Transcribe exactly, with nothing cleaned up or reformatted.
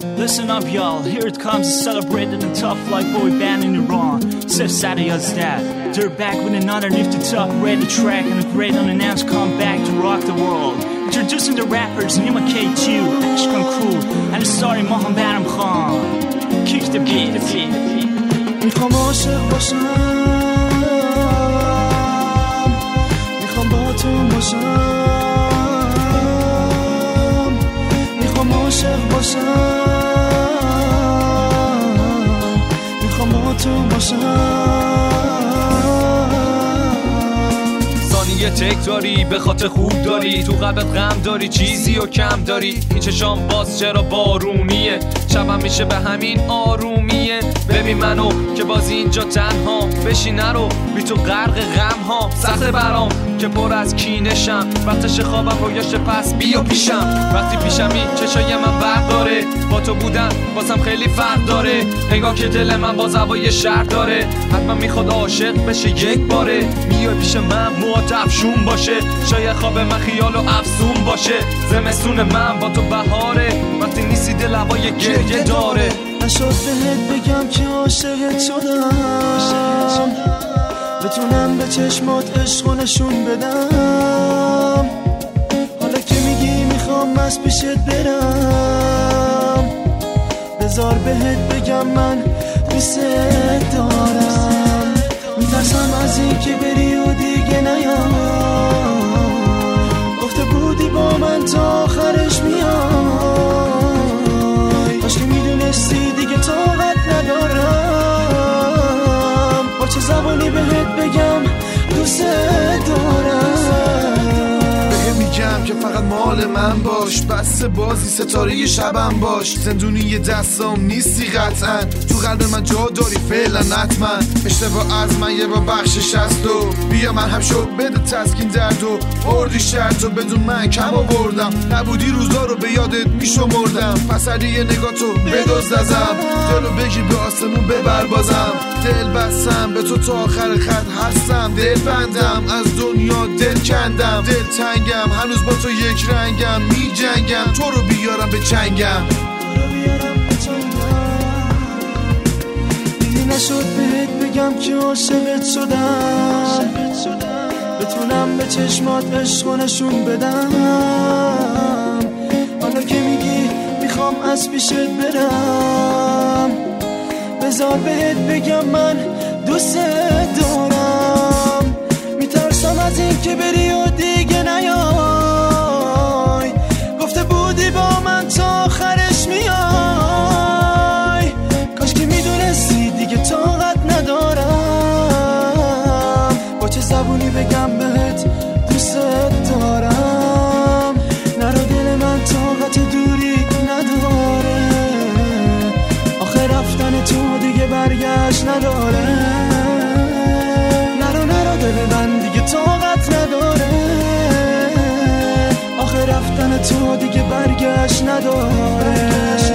Listen up, y'all. Here it comes, celebrated and tough like boy band in Iran. Seth Sadiyad's dad. They're back with another nifty top rated track and a great unannounced comeback to rock the world. Introducing the rappers Nima K two, Ashkan Crew, and the starring Mohammed Baram Khan. Kick the beat, the beat, the beat. میخوام عاشق باشم، میخوام با تو باشم، میخوام عاشق باشم، میخوام با تو باشم. ثانیه تک داری به خاطر خوب داری، تو قلبت غم داری چیزی و کم داری. این چشام باز چرا بارونیه، شبم میشه به همین آرومیه. ببین منو که باز اینجا تنها بشی نرو، بی تو غرق غم ها سخت برام که پر از کینشم. وقتش خوابم رویاش پس بیا پیشم، وقتی پیشمی چشای من برق داره. با تو بودن بازم خیلی فرق داره، انگار که دل من باز هوای شهر داره. حتما میخواد عاشق بشه یک باره، میای پیش من موات افشون باشه. شاید خواب من خیال و افسون باشه، زمستون من با تو بهاره. وقتی نیستی دل هوای گریه داره. نشد بهت بگم که عاشقت شدم، بتونم به چشمات عشق و نشون بدم. حالا که میگی میخوام از پیشت برم، بذار بهت بگم من دوست دارم. میترسم از این که بری و دیگه نیام، گفته بودی با من تا آخرش میای. کاش که میدونستی دیگه طاقت ندارم، با چه زبانی بهت بگم دوست دارم. میگم که فقط مال من باش، بس بازی ستاره شبم باش. زندونی دستام نیستی قطعا، تو قلب من جا داری فعلا حتما. اشتباه از من یه با بخشش هست و بیا من هم شد بده تسکین درد و بردی شرط و بدون من کم آوردم. نبودی روزا رو به یادت میشمردم، پس هر یه نگاه تو بدزد ازم، دلو بگیر به آسمون ببر بازم. دل بستم به تو تا آخر خط هستم، دل بندم از دنیا دل کندم. دل تنگم هنوز با تو یک رنگم، می جنگم تو رو بیارم به چنگم. دیدی نشد بهت بگم که عاشقت شدم، بتونم به چشمات عشق و نشون بدم. حالا که میگی میخوام از پیشت برم، بذار بهت بگم من دوست دارم. میترسم از این که بری و دیگه نیای، گفته بودی با من تا آخرش میای. کاش که میدونستی دیگه طاقت ندارم، با چه زبونی بگم بهت دوست دارم. نرو دل من طاقت دوری نداره، آخه رفتن تو دیگه برگشت نداره. نرو نرو دل من دیگه طاقت نداره، آخه رفتن تو دیگه برگشت نداره.